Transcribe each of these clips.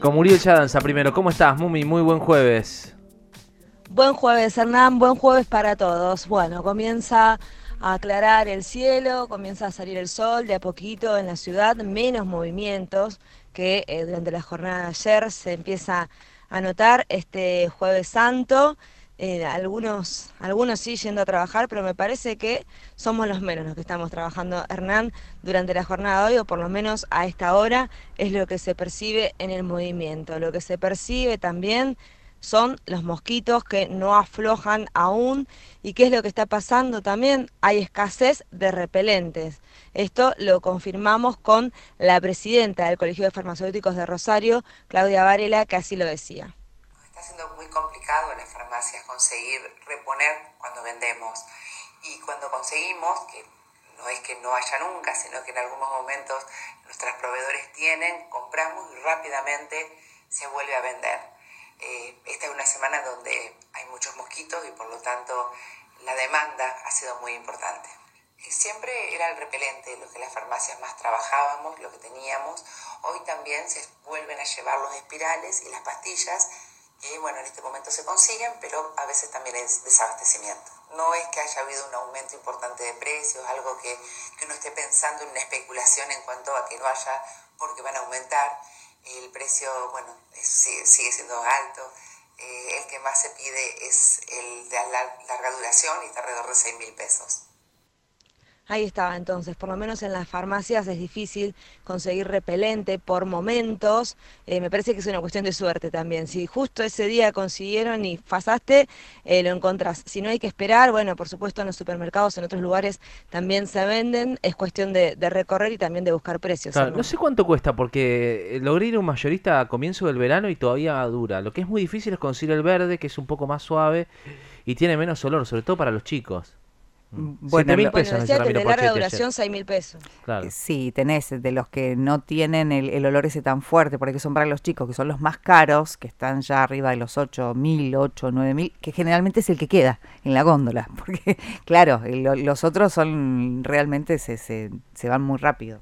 Con Muriel Yadanza primero. ¿Cómo estás, Mumi? Muy buen jueves. Buen jueves, Hernán, buen jueves para todos. Bueno, comienza a aclarar el cielo, comienza a salir el sol de a poquito en la ciudad, menos movimientos que durante la jornada de ayer se empieza a notar este jueves santo. Algunos sí yendo a trabajar, pero me parece que somos los menos los que estamos trabajando, Hernán, durante la jornada de hoy, o por lo menos a esta hora, es lo que se percibe en el movimiento. Lo que se percibe también son los mosquitos que no aflojan aún. ¿Y qué es lo que está pasando también? Hay escasez de repelentes. Esto lo confirmamos con la presidenta del Colegio de Farmacéuticos de Rosario, Claudia Varela, que así lo decía. Está siendo muy complicado en las farmacias conseguir reponer cuando vendemos. Y cuando conseguimos, que no es que no haya nunca, sino que en algunos momentos nuestros proveedores tienen, compramos y rápidamente se vuelve a vender. Esta es una semana donde hay muchos mosquitos y por lo tanto la demanda ha sido muy importante. Siempre era el repelente lo que las farmacias más trabajábamos, lo que teníamos. Hoy también se vuelven a llevar los espirales y las pastillas que bueno, en este momento se consiguen, pero a veces también es desabastecimiento. No es que haya habido un aumento importante de precios, algo que uno esté pensando en una especulación en cuanto a que no haya porque van a aumentar. El precio, bueno, sigue siendo alto. El que más se pide es el de larga duración y está alrededor de 6.000 pesos. Ahí estaba entonces, por lo menos en las farmacias es difícil conseguir repelente por momentos. Me parece que es una cuestión de suerte también. Si justo ese día consiguieron y pasaste, lo encontrás. Si no, hay que esperar. Bueno, por supuesto en los supermercados, en otros lugares también se venden. Es cuestión de recorrer y también de buscar precios, Claro, no Hernán. sé cuánto cuesta porque logré ir a un mayorista a comienzo del verano y todavía dura. Lo que es muy difícil es conseguir el verde, que es un poco más suave y tiene menos olor, sobre todo para los chicos. Siete Bueno, mil Bueno, pesos me dice decía que el Ramiro de larga Porchetti ayer. duración, 6.000 pesos. Claro. sí, tenés de los que no tienen el olor ese tan fuerte, porque son para los chicos, que son los más caros, que están ya arriba de los 8.000, 8, 9.000, que generalmente es el que queda en la góndola, porque claro, los otros son realmente se van muy rápido.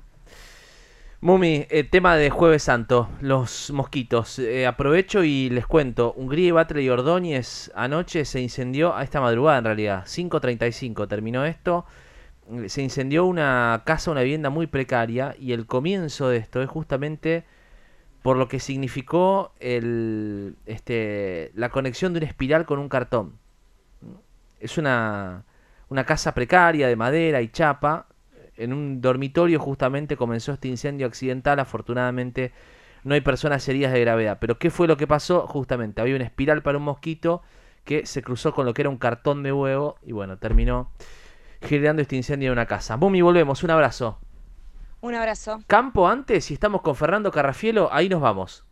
Mumi, tema de Jueves Santo, los mosquitos. Aprovecho y les cuento, Hungría y Batle y Ordóñez anoche se incendió, a esta madrugada en realidad, 5:35 terminó esto. Se incendió una casa, una vivienda muy precaria y el comienzo de esto es justamente por lo que significó la conexión de una espiral con un cartón. Es una casa precaria de madera y chapa. En un dormitorio justamente comenzó este incendio accidental. Afortunadamente no hay personas heridas de gravedad. Pero ¿qué fue lo que pasó? Justamente había una espiral para un mosquito que se cruzó con lo que era un cartón de huevo y bueno, terminó generando este incendio en una casa. Bumi, volvemos. Un abrazo. Un abrazo. Campo antes, si estamos con Fernando Carrafielo, ahí nos vamos.